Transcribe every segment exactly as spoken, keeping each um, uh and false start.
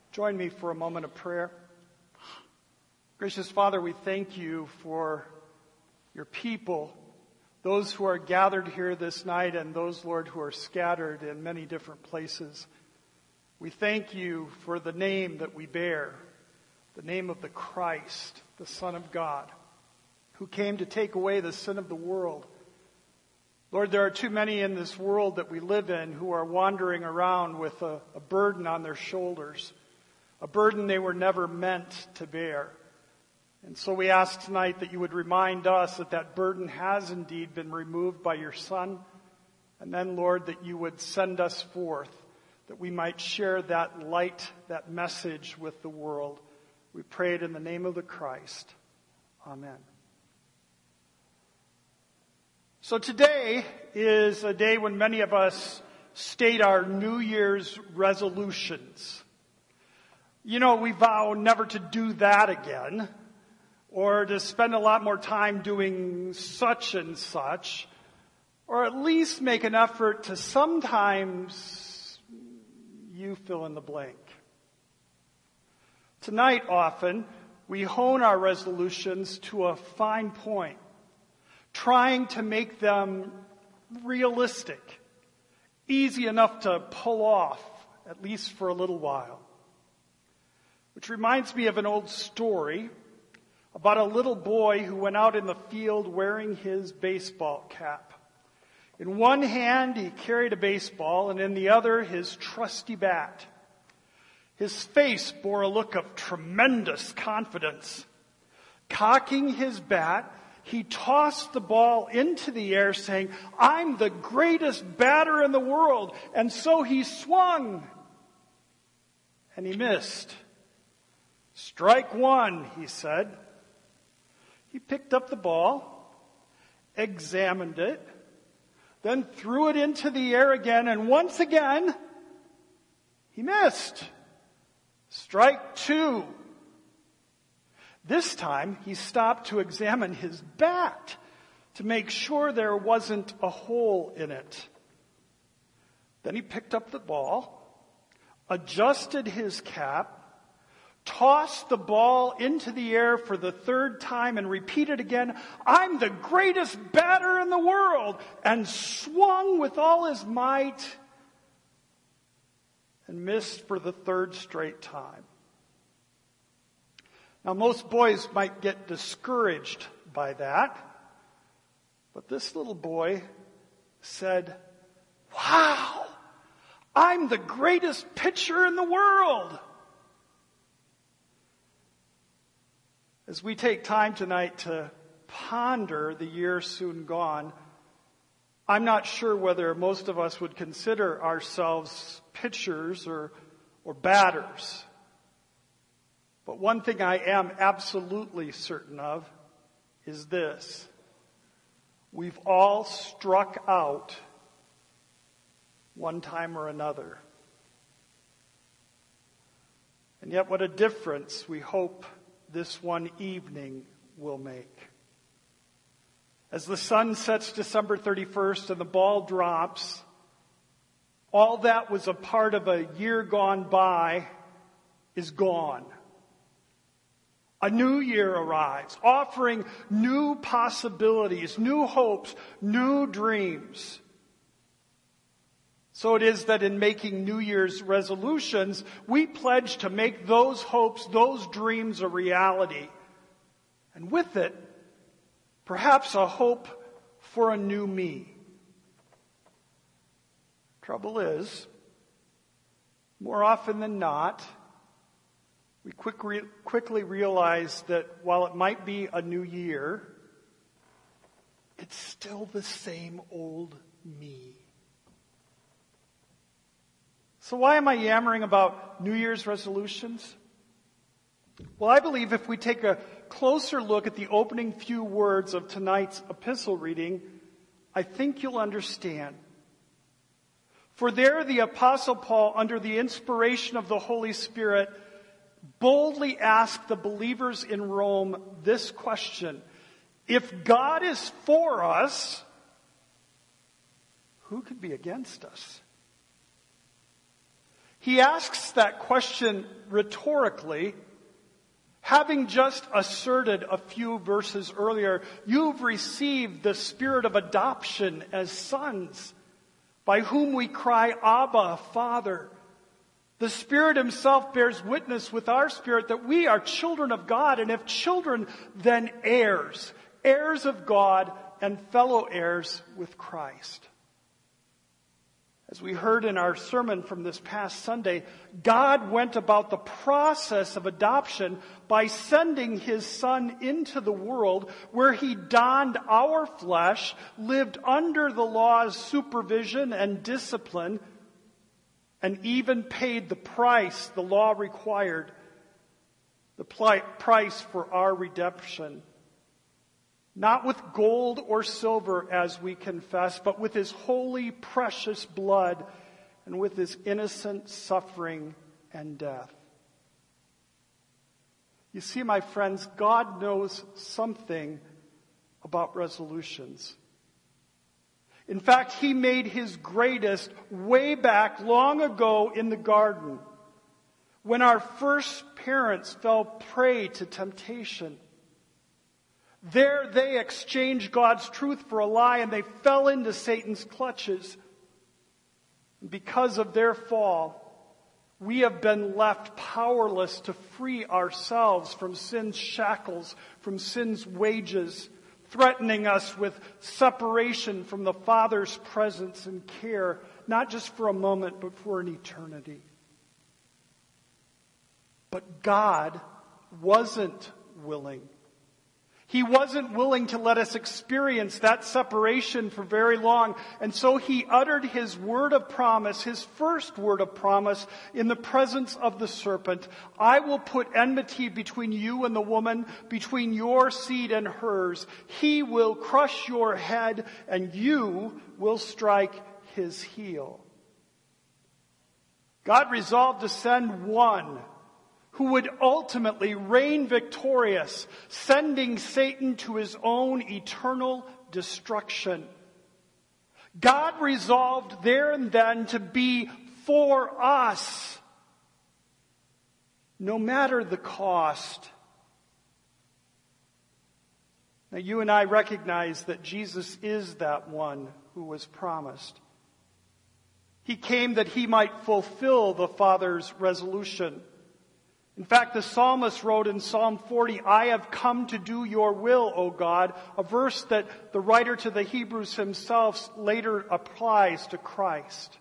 Join me for a moment of prayer. Gracious Father, we thank you for your people, those who are gathered here this night and those, Lord, who are scattered in many different places. We thank you for the name that we bear, the name of the Christ, the Son of God, who came to take away the sin of the world. Lord, there are too many in this world that we live in who are wandering around with a, a burden on their shoulders, a burden they were never meant to bear. And so we ask tonight that you would remind us that that burden has indeed been removed by your Son. And then, Lord, that you would send us forth, that we might share that light, that message with the world. We pray it in the name of the Christ. Amen. So today is a day when many of us state our New Year's resolutions. You know, we vow never to do that again, or to spend a lot more time doing such and such, or at least make an effort to sometimes you fill in the blank. Tonight, often, we hone our resolutions to a fine point, trying to make them realistic, easy enough to pull off, at least for a little while. Which reminds me of an old story about a little boy who went out in the field wearing his baseball cap. In one hand, he carried a baseball, and in the other, his trusty bat. His face bore a look of tremendous confidence. Cocking his bat, he tossed the ball into the air, saying, "I'm the greatest batter in the world." And so he swung, and he missed. "Strike one," he said. He picked up the ball, examined it, then threw it into the air again, and once again, he missed. "Strike two." This time, he stopped to examine his bat to make sure there wasn't a hole in it. Then he picked up the ball, adjusted his cap, tossed the ball into the air for the third time and repeated again, "I'm the greatest batter in the world," and swung with all his might and missed for the third straight time. Now, most boys might get discouraged by that, but this little boy said, "Wow, I'm the greatest pitcher in the world." As we take time tonight to ponder the year soon gone, I'm not sure whether most of us would consider ourselves pitchers or, or batters. But one thing I am absolutely certain of is this: we've all struck out one time or another. And yet what a difference we hope this one evening will make. As the sun sets December thirty-first and the ball drops, all that was a part of a year gone by is gone. A new year arrives, offering new possibilities, new hopes, new dreams. So it is that in making New Year's resolutions, we pledge to make those hopes, those dreams a reality. And with it, perhaps a hope for a new me. Trouble is, more often than not, we quick re- quickly realize that while it might be a new year, it's still the same old me. So why am I yammering about New Year's resolutions? Well, I believe if we take a closer look at the opening few words of tonight's epistle reading, I think you'll understand. For there the Apostle Paul, under the inspiration of the Holy Spirit, boldly asked the believers in Rome this question: if God is for us, who could be against us? He asks that question rhetorically, having just asserted a few verses earlier, you've received the spirit of adoption as sons, by whom we cry, Abba, Father. The Spirit himself bears witness with our spirit that we are children of God, and if children, then heirs, heirs of God and fellow heirs with Christ. As we heard in our sermon from this past Sunday, God went about the process of adoption by sending his Son into the world where he donned our flesh, lived under the law's supervision and discipline, and even paid the price the law required, the price for our redemption. Not with gold or silver, as we confess, but with his holy, precious blood and with his innocent suffering and death. You see, my friends, God knows something about resolutions. In fact, he made his greatest way back long ago in the garden when our first parents fell prey to temptation. There they exchanged God's truth for a lie, and they fell into Satan's clutches. Because of their fall, we have been left powerless to free ourselves from sin's shackles, from sin's wages, threatening us with separation from the Father's presence and care, not just for a moment, but for an eternity. But God wasn't willing. He wasn't willing to let us experience that separation for very long. And so he uttered his word of promise, his first word of promise, in the presence of the serpent. I will put enmity between you and the woman, between your seed and hers. He will crush your head, and you will strike his heel. God resolved to send one who would ultimately reign victorious, sending Satan to his own eternal destruction. God resolved there and then to be for us, no matter the cost. Now, you and I recognize that Jesus is that one who was promised. He came that he might fulfill the Father's resolution. In fact, the psalmist wrote in Psalm forty, I have come to do your will, O God, a verse that the writer to the Hebrews himself later applies to Christ.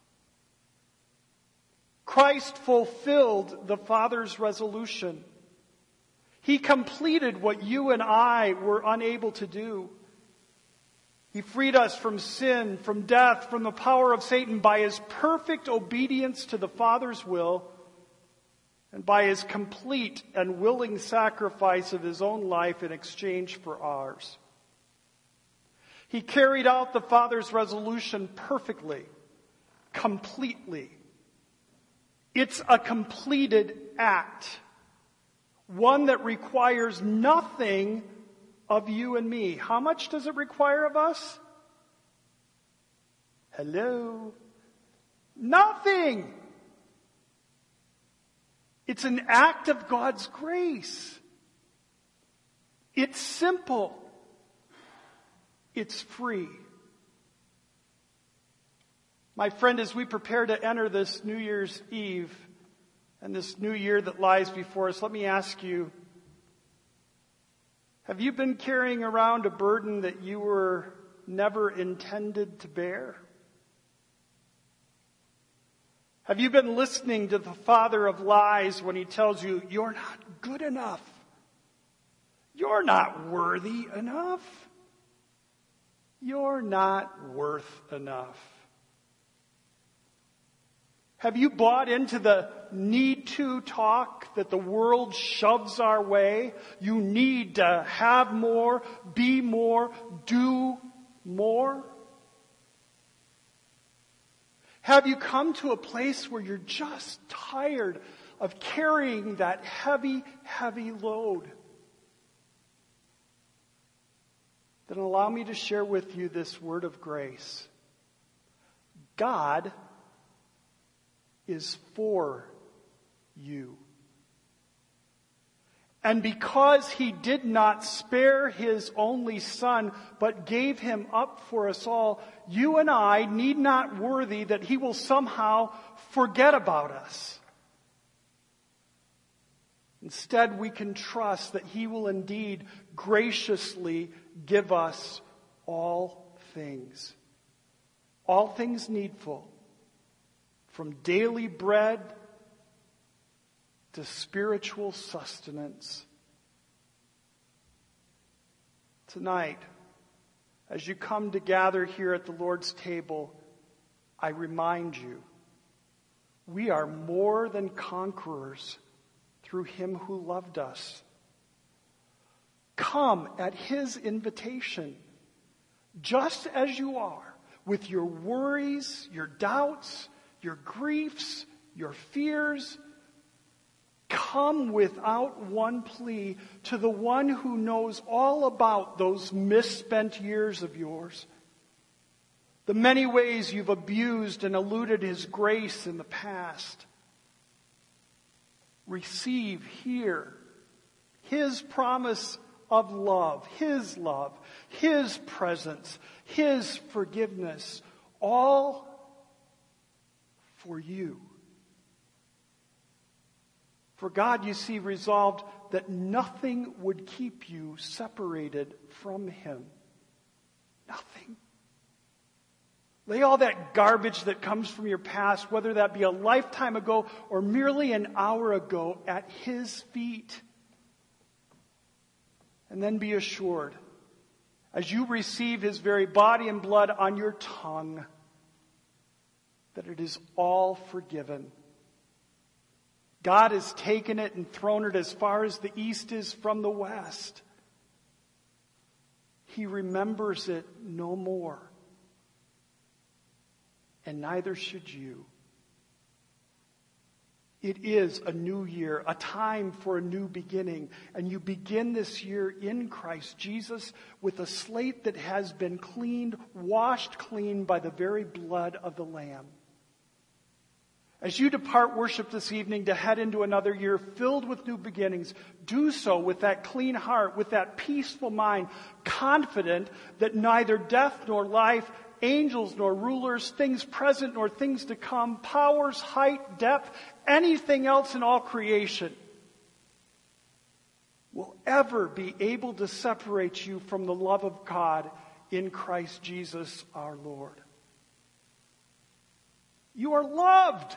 Christ fulfilled the Father's resolution. He completed what you and I were unable to do. He freed us from sin, from death, from the power of Satan by his perfect obedience to the Father's will, and by his complete and willing sacrifice of his own life in exchange for ours. He carried out the Father's resolution perfectly, completely. It's a completed act, one that requires nothing of you and me. How much does it require of us? Hello? Nothing! It's an act of God's grace. It's simple. It's free. My friend, as we prepare to enter this New Year's Eve and this new year that lies before us, let me ask you, have you been carrying around a burden that you were never intended to bear? Have you been listening to the father of lies when he tells you, you're not good enough? You're not worthy enough? You're not worth enough? Have you bought into the need to talk that the world shoves our way? You need to have more, be more, do more? Have you come to a place where you're just tired of carrying that heavy, heavy load? Then allow me to share with you this word of grace. God is for you. And because he did not spare his only son, but gave him up for us all, you and I need not worry that he will somehow forget about us. Instead, we can trust that he will indeed graciously give us all things. All things needful, from daily bread to spiritual sustenance. Tonight, as you come to gather here at the Lord's table, I remind you, we are more than conquerors through him who loved us. Come at his invitation, just as you are, with your worries, your doubts, your griefs, your fears. Come without one plea to the one who knows all about those misspent years of yours. The many ways you've abused and eluded his grace in the past. Receive here his promise of love, his love, his presence, his forgiveness, all for you. For God, you see, resolved that nothing would keep you separated from him. Nothing. Lay all that garbage that comes from your past, whether that be a lifetime ago or merely an hour ago, at his feet. And then be assured, as you receive his very body and blood on your tongue, that it is all forgiven. God has taken it and thrown it as far as the east is from the west. He remembers it no more. And neither should you. It is a new year, a time for a new beginning. And you begin this year in Christ Jesus with a slate that has been cleaned, washed clean by the very blood of the Lamb. As you depart worship this evening to head into another year filled with new beginnings, do so with that clean heart, with that peaceful mind, confident that neither death nor life, angels nor rulers, things present nor things to come, powers, height, depth, anything else in all creation will ever be able to separate you from the love of God in Christ Jesus our Lord. You are loved.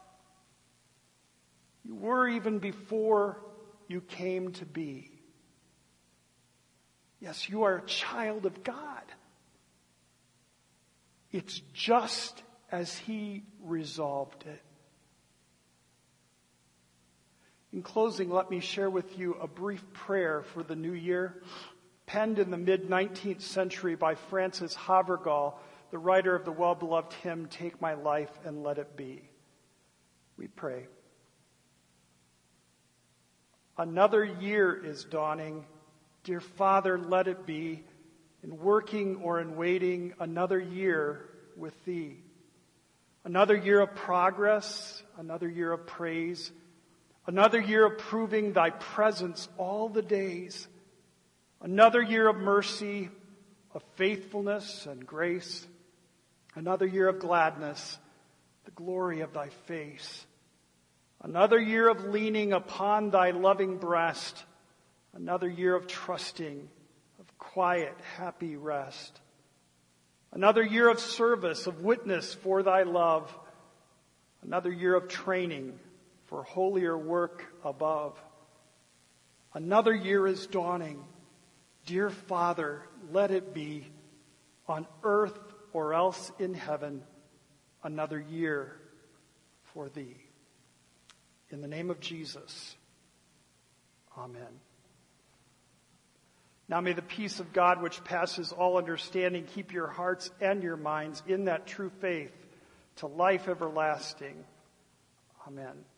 You were even before you came to be. Yes, you are a child of God. It's just as he resolved it. In closing, let me share with you a brief prayer for the new year, penned in the mid-nineteenth century by Francis Havergal, the writer of the well-beloved hymn, "Take My Life and Let It Be." We pray. Another year is dawning. Dear Father, let it be, in working or in waiting, another year with thee. Another year of progress, another year of praise, another year of proving thy presence all the days, another year of mercy, of faithfulness and grace, another year of gladness, the glory of thy face, another year of leaning upon thy loving breast, another year of trusting, of quiet, happy rest, another year of service, of witness for thy love, another year of training for holier work above. Another year is dawning. Dear Father, let it be, on earth or else in heaven, another year for thee. In the name of Jesus, amen. Now may the peace of God, which passes all understanding, keep your hearts and your minds in that true faith to life everlasting. Amen.